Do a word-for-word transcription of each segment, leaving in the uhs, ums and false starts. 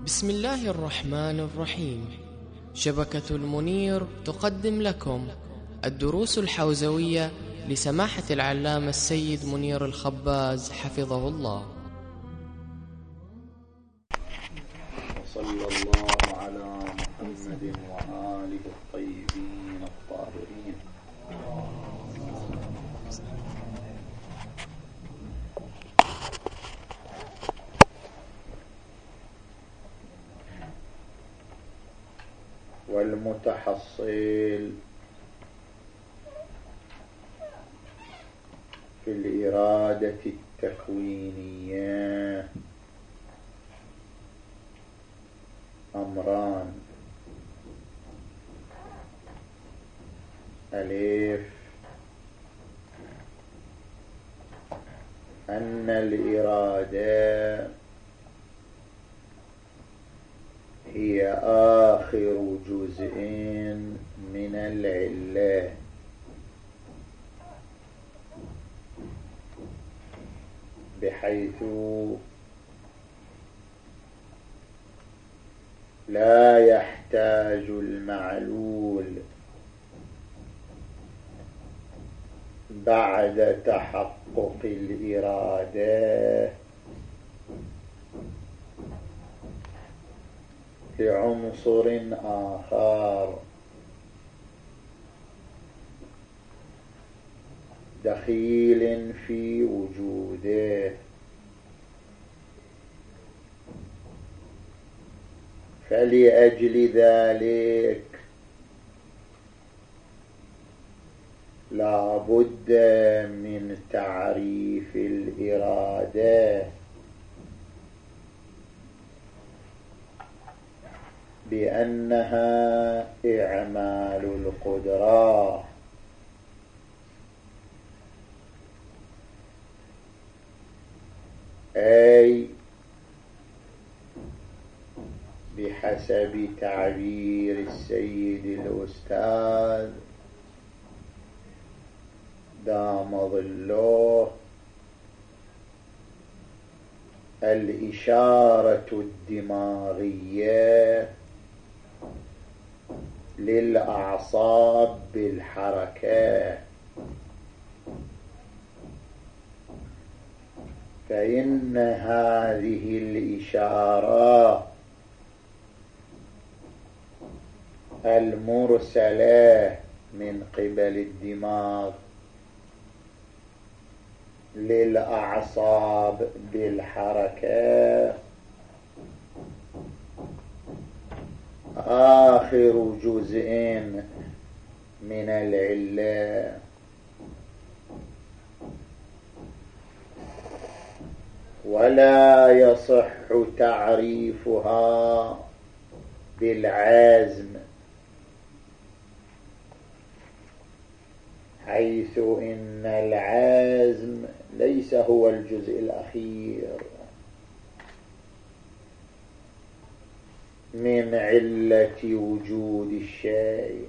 بسم الله الرحمن الرحيم. شبكة المنير تقدم لكم الدروس الحوزوية لسماحة العلامة السيد منير الخباز حفظه الله. وصلى الله على محمد وآله الطيبين الطاهرين. والمتحصل في الإرادة التكوينية أمران: ألف، أن الإرادة هي آخر جزء من العلة، بحيث لا يحتاج المعلول بعد تحقق الإرادة لعنصر آخر دخيل في وجوده، فلأجل ذلك لا بد من تعريف الإرادة بأنها إعمال القدرة، أي بحسب تعبير السيد الأستاذ دام ظله الإشارة الدماغية للأعصاب بالحركة، فإن هذه الإشارة المرسلة من قبل الدماغ للأعصاب بالحركة آخر جزء من العلة، ولا يصح تعريفها بالعزم، حيث إن العزم ليس هو الجزء الأخير من علة وجود الشيء،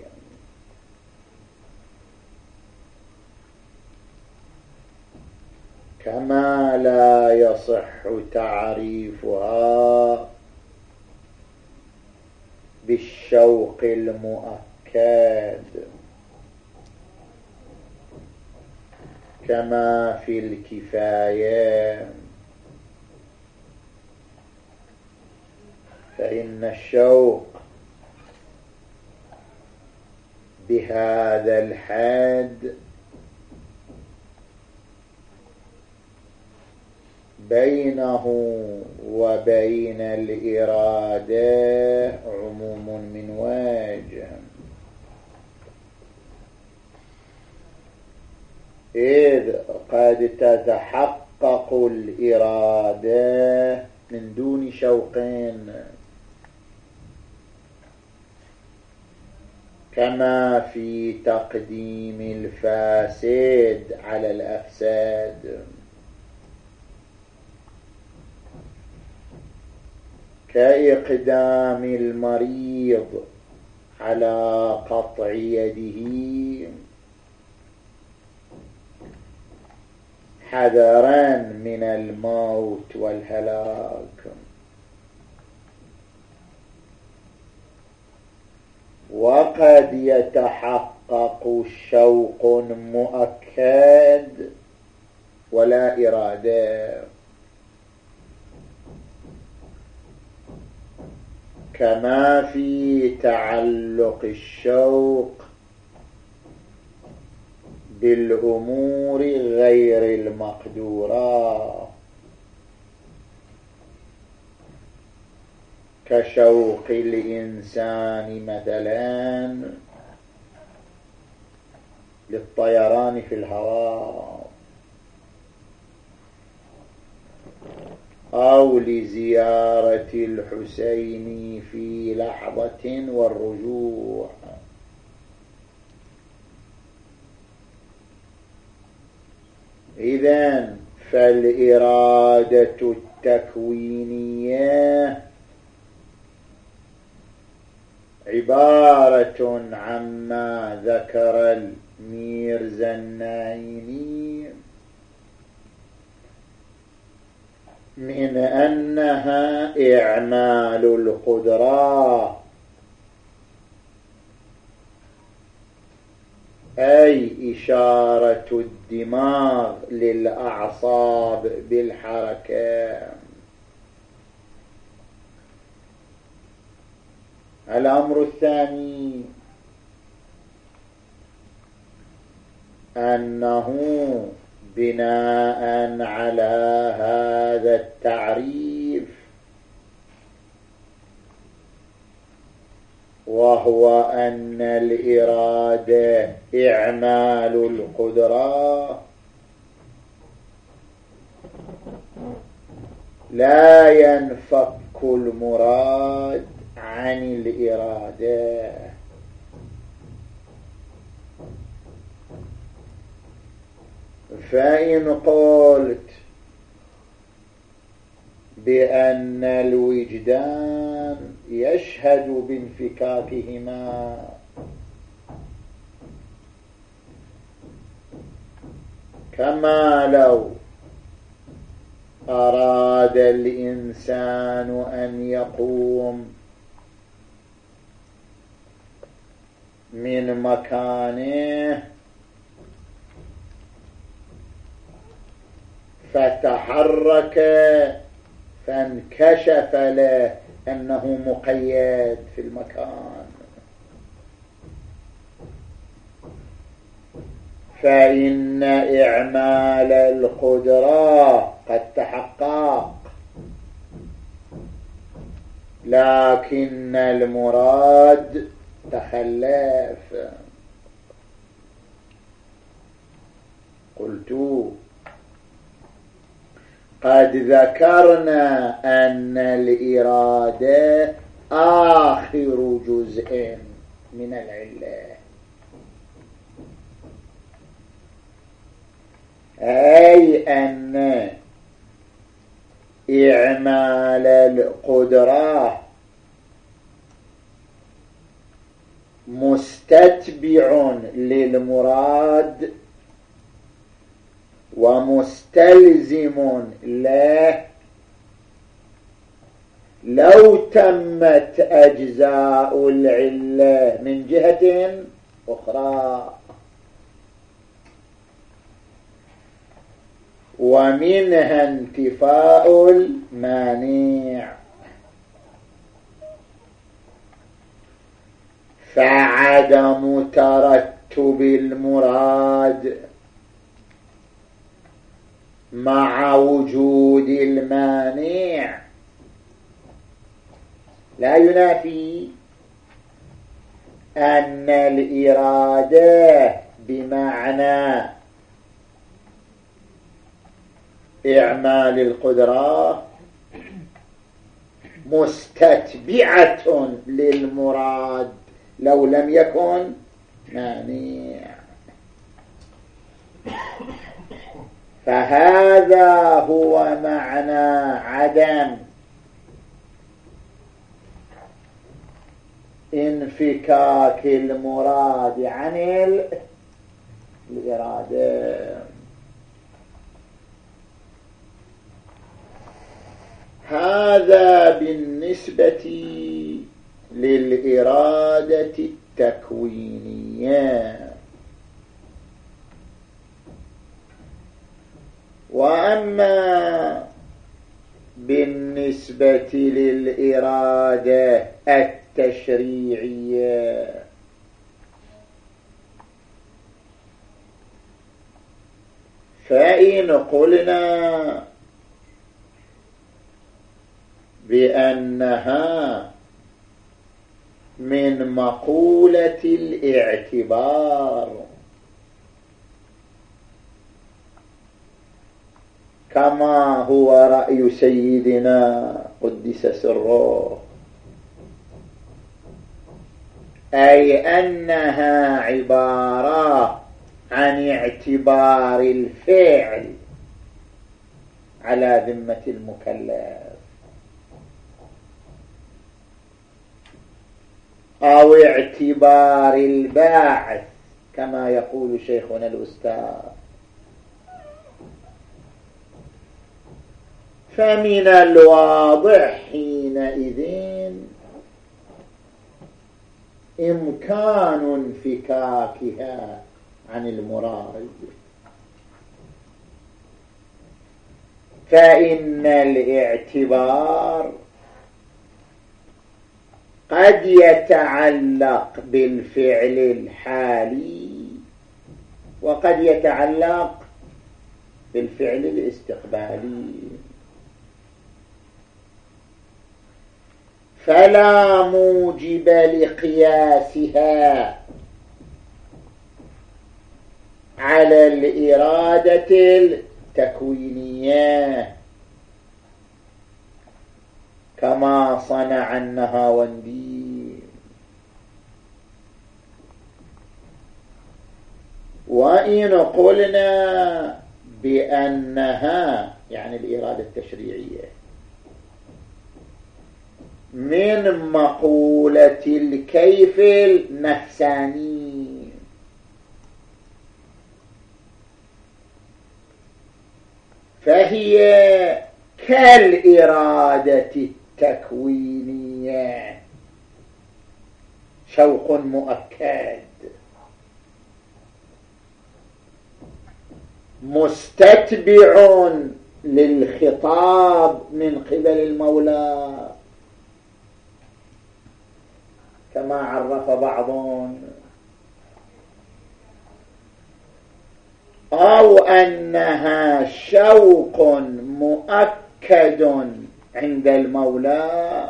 كما لا يصح تعريفها بالشوق المؤكد كما في الكفاية، فإن الشوق بهذا الحد بينه وبين الإرادة عموم من وجه، إذ قد تتحقق الإرادة من دون شوق، كما في تقديم الفاسد على الأفساد، كإقدام المريض على قطع يده حذرا من الموت والهلاك، وقد يتحقق شوق مؤكد ولا إرادة، كما في تعلق الشوق بالأمور غير المقدورة، كشوق الإنسان مثلا للطيران في الهواء، أو لزيارة الحسين في لحظة والرجوع. إذن فالإرادة التكوينية عبارة عما ذكر الميرزا النايني من أنها إعمال القدرة، أي إشارة الدماغ للأعصاب بالحركة. الأمر الثاني أنه بناء على هذا التعريف، وهو أن الإرادة إعمال القدرة، لا ينفك المراد عن الإرادة. فإن قلت بأن الوجدان يشهد بانفكاكهما، كما لو أراد الإنسان أن يقوم من مكانه فتحرك فانكشف له أنه مقيد في المكان، فإن إعمال القدرة قد تحقق، لكن المراد تخلف. قلت قد ذكرنا أن الإرادة آخر جزء من العلة، أي أن إعمال القدرة مستتبع للمراد ومستلزم له لو تمت أجزاء العلة من جهة أخرى، ومنها انتفاء المانع. فعدم ترتب المراد مع وجود المانع لا ينافي أن الإرادة بمعنى إعمال القدرة مستتبعة للمراد لو لم يكن مانع. فهذا هو معنى عدم انفكاك المراد عن الإرادة. هذا بالنسبة للإرادة التكوينية. وأما بالنسبة للإرادة التشريعية فإن قلنا بأنها من مقولة الاعتبار كما هو رأي سيدنا قدس سره، أي أنها عبارة عن اعتبار الفعل على ذمة المكلف أو اعتبار الباعث كما يقول شيخنا الأستاذ. فمن الواضح حينئذ إمكان انفكاكها عن المراد، فإن الاعتبار قد يتعلق بالفعل الحالي وقد يتعلق بالفعل الاستقبالي، فلا موجب لقياسها على الإرادة التكوينية كما صنع النهاوندي. وإن قلنا بأنها يعني الإرادة التشريعية من مقولة الكيف النفساني فهي كالإرادة التكوينية شوق مؤكد مستتبع للخطاب من قبل المولى كما عرف بعضهم، أو أنها شوق مؤكد عند المولى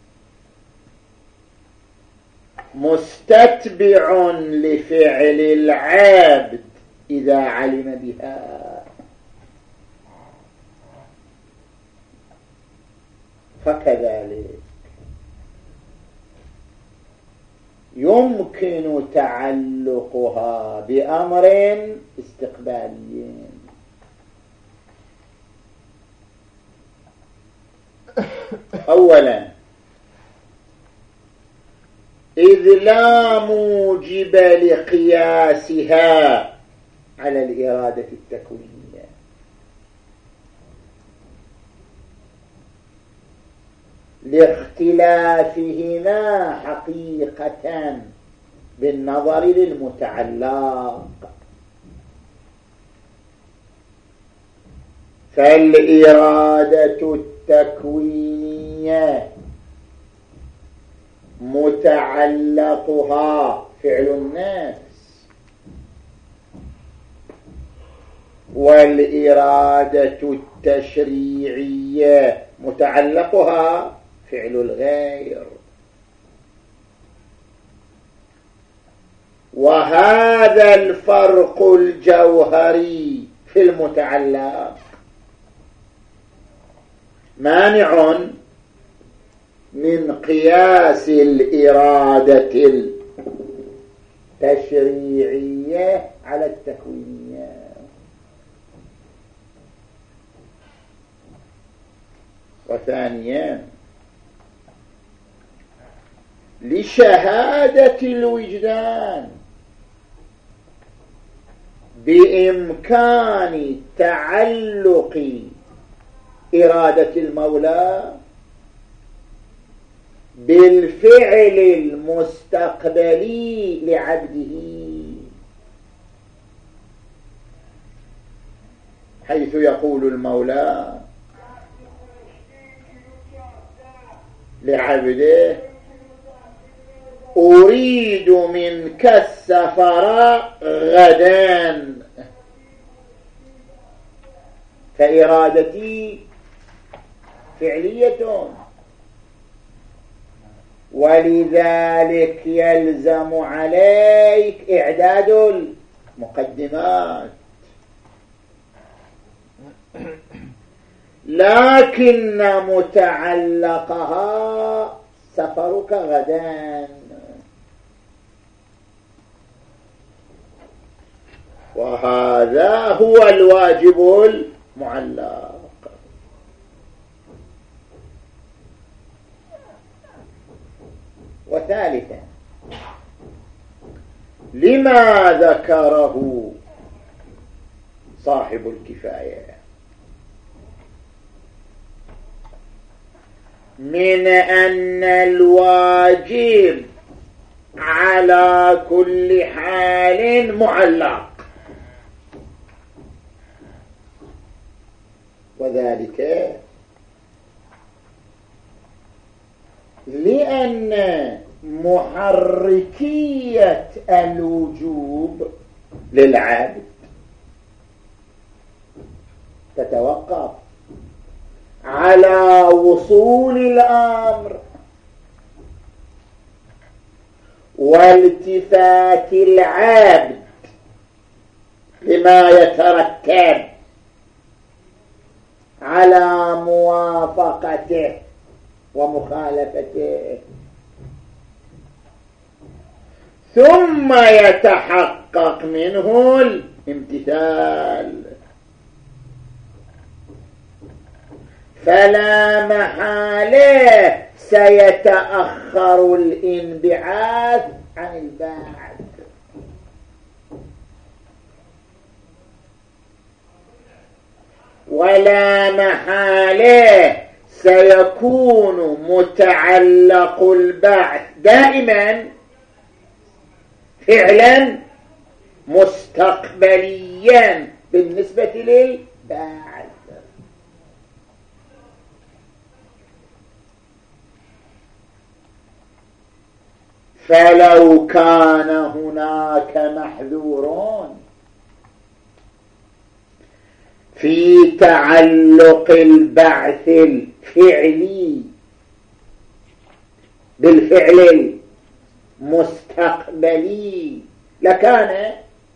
مستتبع لفعل العبد إذا علم بها. فكذلك يمكن تعلقها بأمر استقبالي. أولا إذ لا موجب لقياسها على الإرادة التكوينية، لاختلافهما حقيقة بالنظر للمتعلق. فالإرادة التكوينية متعلقها فعل النفس، والإرادة التشريعية متعلقها فعل الغير. وهذا الفرق الجوهري في المتعلق مانع من قياس الإرادة التشريعية على التكوينية. وثانيا لشهادة الوجدان بإمكان تعلق إرادة المولى بالفعل المستقبلي لعبده، حيث يقول المولى لعبده: أريد منك السفر غدا، فإرادتي فعلية، ولذلك يلزم عليك إعداد المقدمات، لكن متعلقها سفرك غدا، وهذا هو الواجب المعلق. وثالثا، لما ذكره صاحب الكفاية من أن الواجب على كل حال معلق، وذلك لأن محركية الوجوب للعبد تتوقف على وصول الأمر والتفات العبد لما يترتب على موافقته ومخالفته، ثم يتحقق منه الامتثال، فلا محالة سيتأخر الانبعاث عن البعث. ولا محالة سيكون متعلق البعث دائما فعلا مستقبليا بالنسبة للبعث. فلو كان هناك محذور في تعلق البعث الفعلي بالفعل المستقبلي لكان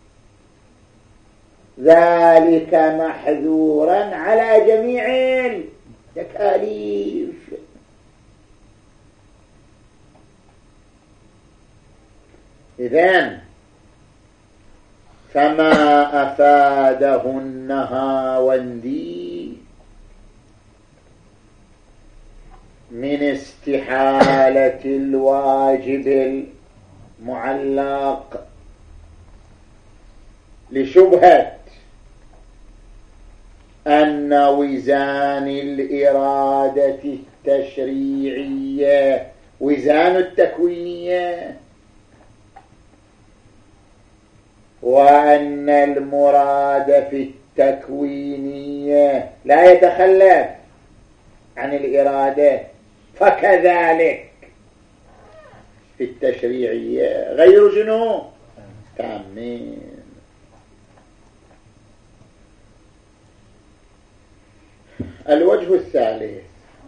ذلك محذورا على جميع التكاليف. إذن فما أفاده النهاوندي من استحالة الواجب المعلق لشبهة أن وزان الإرادة التشريعية وزان التكوينية، وأن المراد في التكوينية لا يتخلف عن الإرادة، فكذلك في التشريعية غير جنو تامين. الوجه الثالث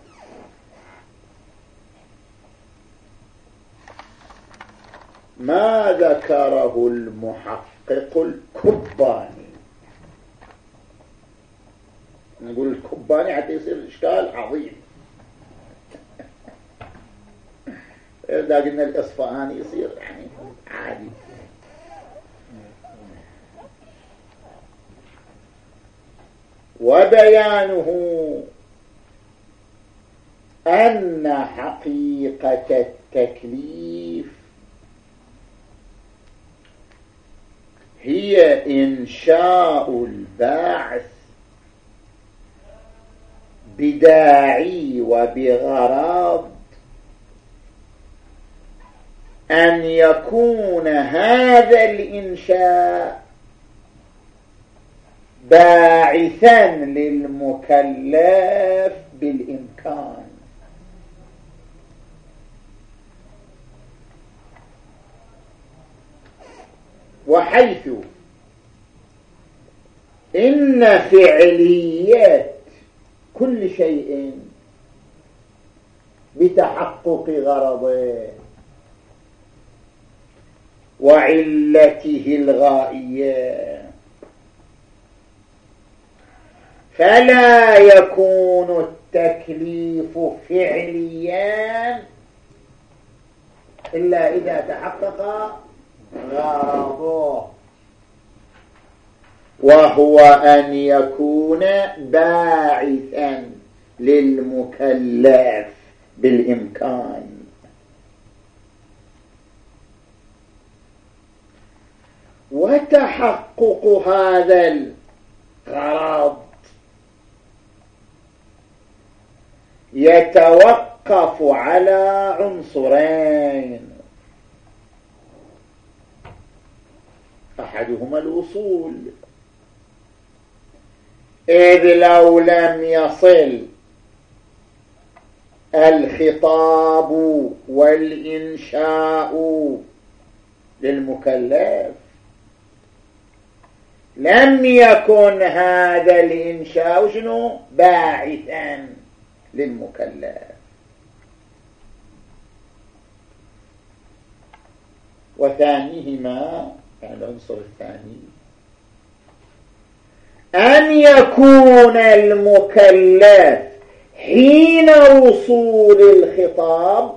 ما ذكره المحقق الكباني. نقول الكباني حتى يصير الإشكال عظيم، إذا قلنا الإصفهاني يصير يعني عادي. وبيانه أن حقيقة التكليف هي إنشاء البعث بداعي وبغرض أن يكون هذا الإنشاء باعثا للمكلف بالإمكان، وحيث إن فعليات كل شيء بتحقق غرضه وعلته الغائية، فلا يكون التكليف فعليا إلا إذا تحقق غرضه، وهو أن يكون باعثا للمكلف بالإمكان. وتحقق هذا الغرض يتوقف على عنصرين: أحدهما الوصول، إذ لو لم يصل الخطاب والإنشاء للمكلف لم يكن هذا الإنشاء شنو باعثا للمكلف. وثانيهما يعني العنصر الثاني أن يكون المكلف حين وصول الخطاب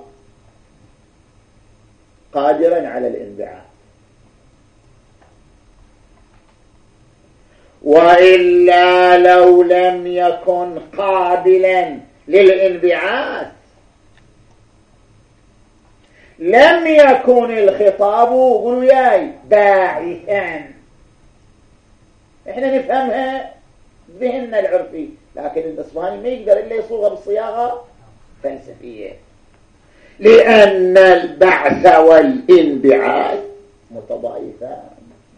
قادرا على الانبعاث، وإلا لو لم يكن قابلا للانبعاث لم يكن الخطاب قولوا ياي باعثا. احنا نفهمها ذهننا العرفي، لكن الإصفهاني ما يقدر إلا يصوغها بالصياغة فلسفية، لأن البعث والانبعاث متضايفان،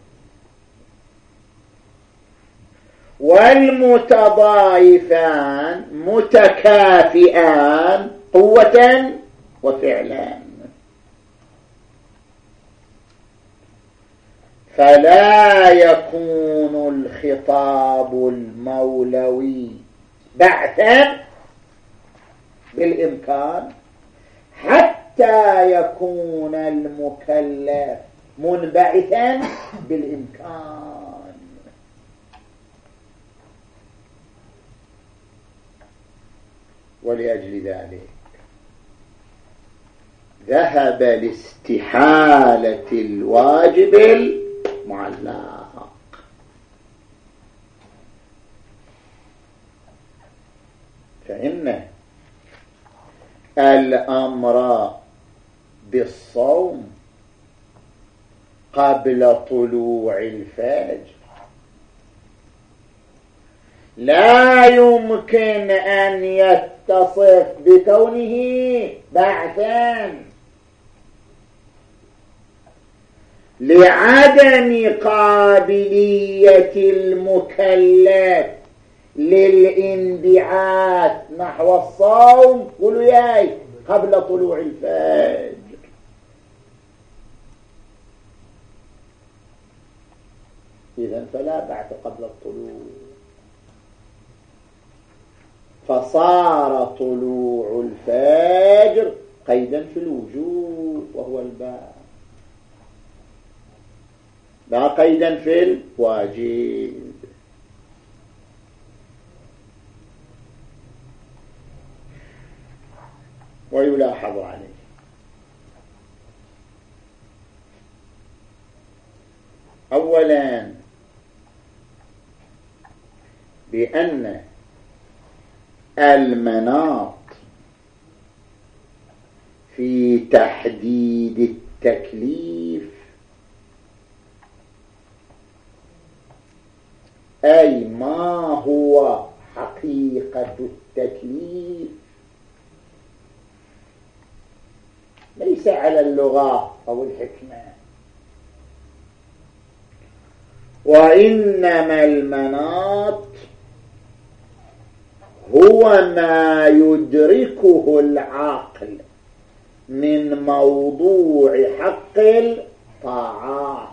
والمتضايفان متكافئان قوة وفعلا، فلا يكون الخطاب المولوي بعثا بالإمكان حتى يكون المكلف منبعثا بالإمكان. ولأجل ذلك ذهب لاستحالة الواجب المعلق، فإن الأمر بالصوم قبل طلوع الفجر لا يمكن أن يتصف بكونه بعثا لعدم قابلية المكلف للانبعاث نحو الصوم قولوا ياي قبل طلوع الفجر. إذن فلا بعث قبل الطلوع، فصار طلوع الفجر قيدا في الوجوب وهو الباء، لا قيدا في الواجب. ويلاحظ عليه أولا بأن المناط في تحديد التكليف أي ما هو حقيقة التكليف ليس ليس على اللغة أو الحكمة، وإنما المناط هو ما يدركه العقل من موضوع حق الطاعة.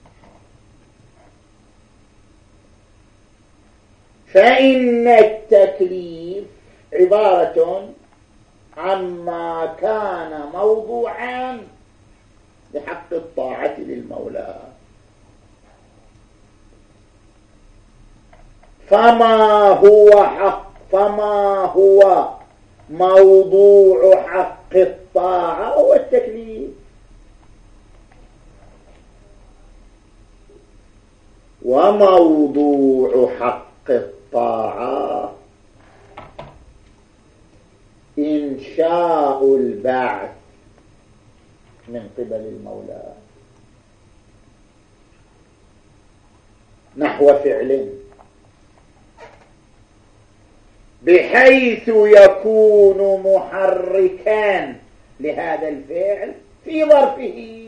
فإن التكليف عبارة عما كان موضوعا لحق الطاعة للمولى، فما هو حق فما هو موضوع حق الطاعة هو التكليف. وموضوع حق الطاعة إنشاء البعث من قبل المولى نحو فعل، بحيث يكون محركا لهذا الفعل في ظرفه.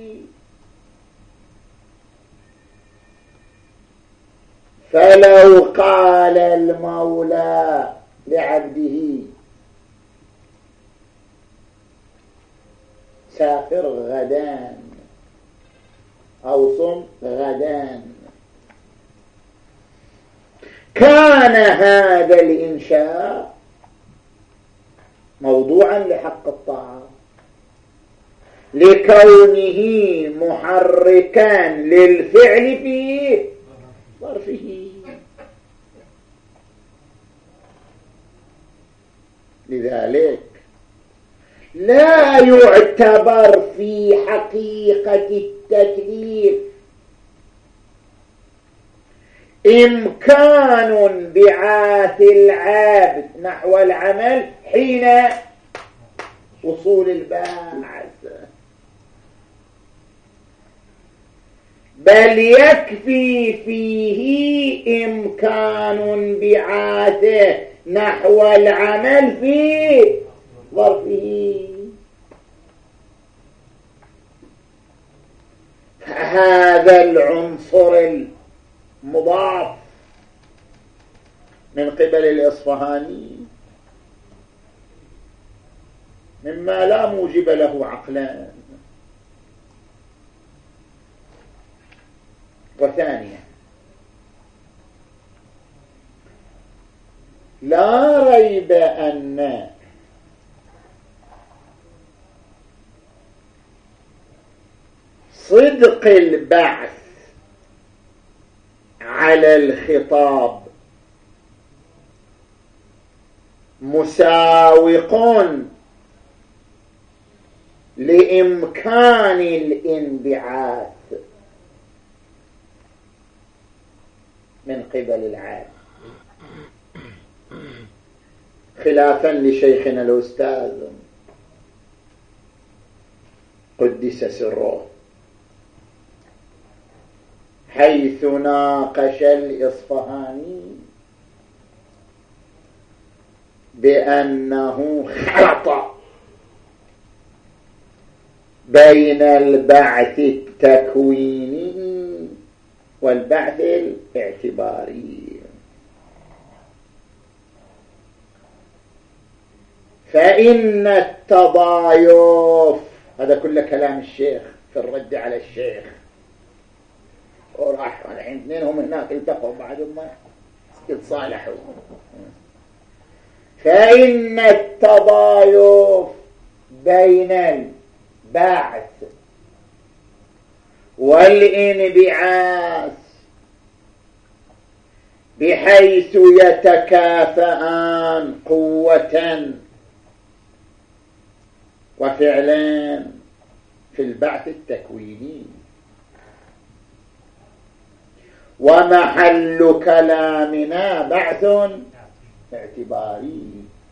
فلو قال المولى لعبده سافر غدان أو صم غدان، كان هذا الإنشاء موضوعا لحق الطاعة لكونه محركا للفعل في ظرفه. لذلك لا يعتبر في حقيقة التكليف إمكان بعاث العابد نحو العمل حين وصول البعث، بل يكفي فيه إمكان بعاثه نحو العمل في ظرفه. فهذا العنصر المضاف من قبل الإصفهاني مما لا موجب له عقلان. وثانيا لا ريب أن صدق البعث على الخطاب مساوق لإمكان الانبعاث من قبل العالم، خلافا لشيخنا الأستاذ قدس سره، حيث ناقش الإصفهاني بأنه خلط بين البعث التكويني والبعث الاعتباري. فإن التضايف، هذا كل كلام الشيخ في الرد على الشيخ، وراح الحين اثنينهم هناك التقوا بعد ما يتصالحوا. فإن التضايف بين البعث والانبعاث بحيث يتكافئان قوة وفعلان في البعث التكويني، ومحل كلامنا بعث اعتباري.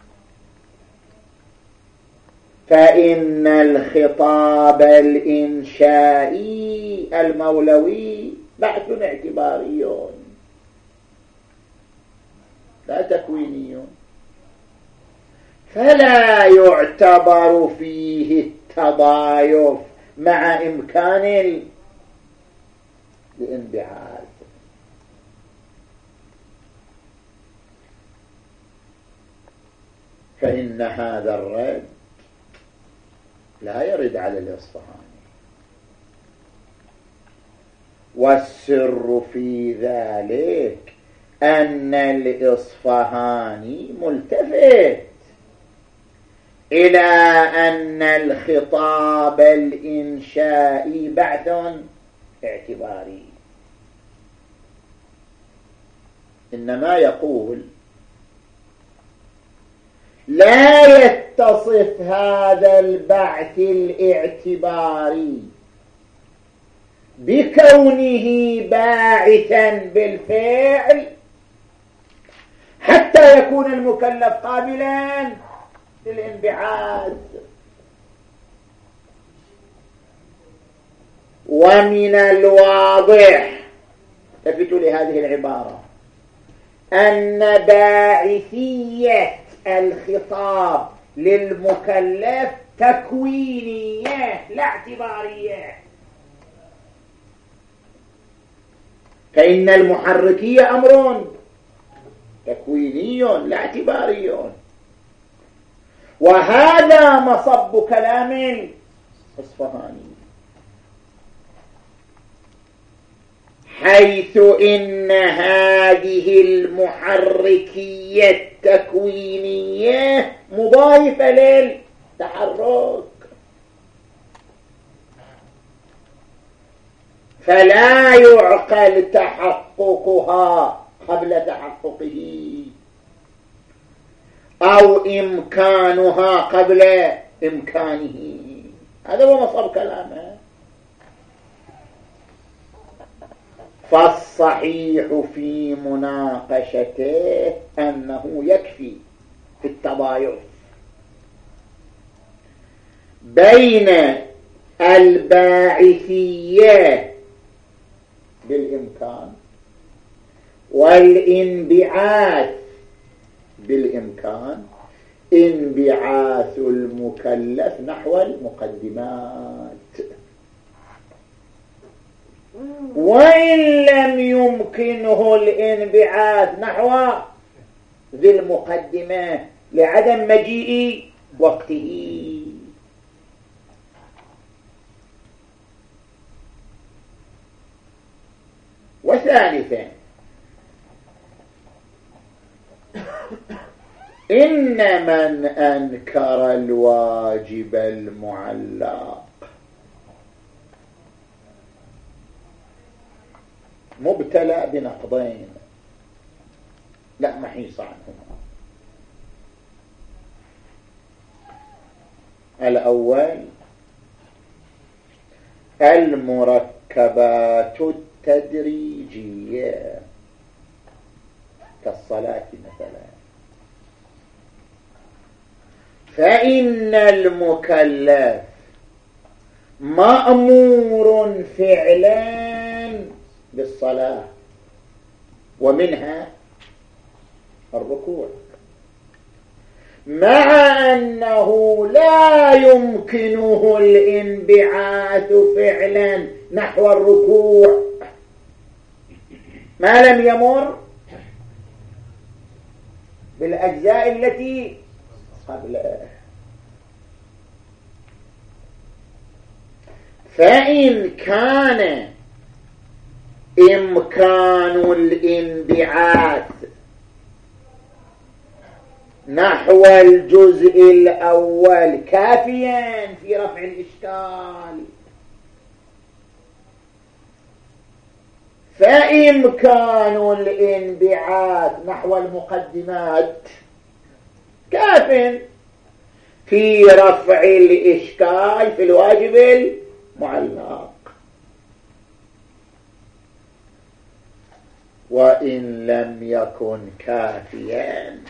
فإن الخطاب الإنشائي المولوي بعث اعتباري لا تكويني، فلا يعتبر فيه التضايف مع إمكان الانبعاث. فإن هذا الرد لا يرد على الإصفهاني، والسر في ذلك أن الإصفهاني ملتفت إلى أن الخطاب الإنشائي بعث اعتباري، إنما يقول لا يتصف هذا البعث الاعتباري بكونه باعثا بالفعل حتى يكون المكلف قابلا للانبعاث. ومن الواضح، التفتوا لهذه العبارة، أن باعثية الخطاب للمكلف تكوينية لا اعتبارية، فإن المحركية أمر تكويني لا اعتباري، وهذا مصب كلام الإصفهاني، حيث إن هذه المحركية التكوينية مضايفة للتحرك، فلا يعقل تحققها قبل تحققه أو إمكانها قبل إمكانه. هذا هو مصاب كلامه. فالصحيح في مناقشته أنه يكفي في التضايف بين الباعثية بالإمكان والانبعاث بالإمكان انبعاث المكلف نحو المقدمات، وإن لم يمكنه الانبعاث نحو ذي المقدمة لعدم مجيء وقته. وثالثا، إن من أنكر الواجب المعلق مبتلى بنقضين لا محيص عنهما. الأول المركبات التدريجية كالصلاة مثلا، فإن المكلف مأمور فعلا بالصلاة ومنها الركوع، مع أنه لا يمكنه الانبعاث فعلا نحو الركوع ما لم يمر بالأجزاء التي قبله. فإن كان إمكان الانبعاث نحو الجزء الأول كافيا في رفع الإشكال، فإمكان الانبعاث نحو المقدمات كاف في رفع الإشكال في الواجب المعلق. وإن لم يكن كافيا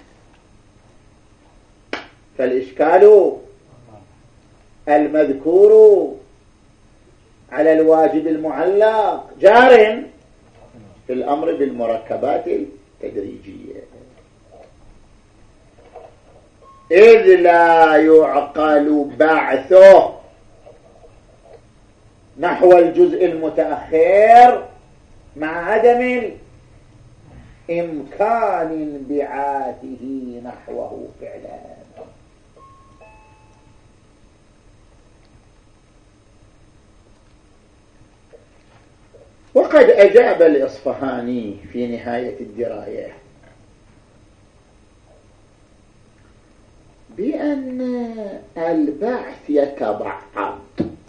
فالإشكال المذكور على الواجب المعلق جار في الأمر بالمركبات التدريجية، إذ لا يعقل بعثه نحو الجزء المتأخر مع عدم إمكان انبعاثه نحوه فعلا. وقد أجاب الإصفهاني في نهاية الدراية بأن البعث يتبعض،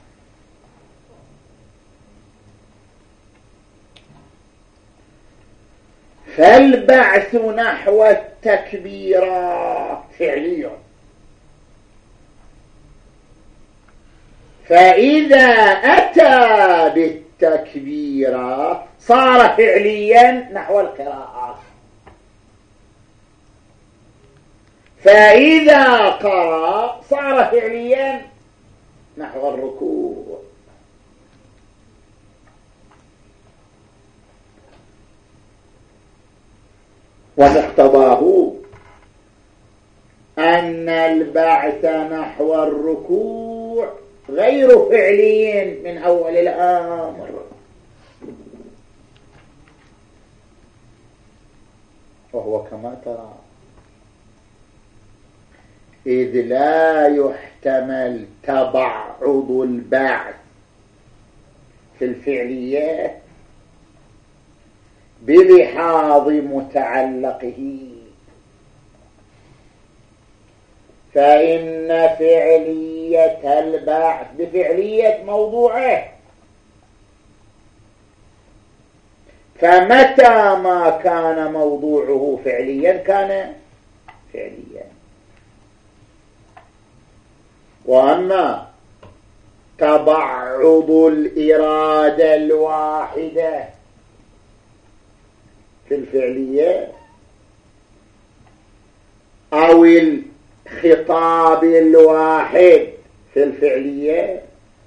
فالبعث نحو التكبيرات فعلي، فإذا أتى بالتكبيرات صار فعليا نحو القراءة، فإذا قرأ صار فعليا نحو الركوع. ومقتضاه أن البعث نحو الركوع غير فعلي من أول الأمر، وهو كما ترى، إذ لا يحتمل تبعض البعث في الفعليات بلحاظ متعلقه، فإن فعلية البعث بفعلية موضوعه، فمتى ما كان موضوعه فعليا كان فعليا. وأما تبعض الإرادة الواحدة في الفعلية أو الخطاب الواحد في الفعلية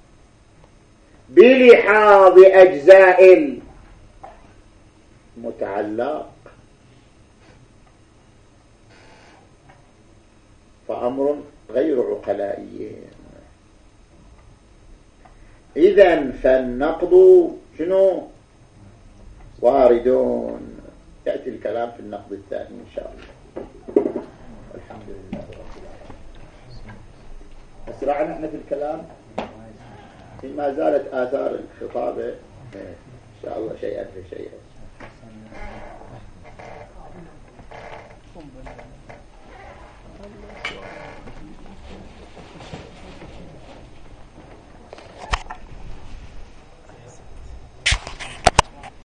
بلحاظ أجزاء المتعلق فأمر غير عقلائي. إذن فالنقض شنو؟ واردون. يأتي الكلام في النقض الثاني إن شاء الله. الحمد لله رب العالمين. أسرعنا احنا في الكلام، ما زالت آثار الخطابة إن شاء الله شيئا فشيئا.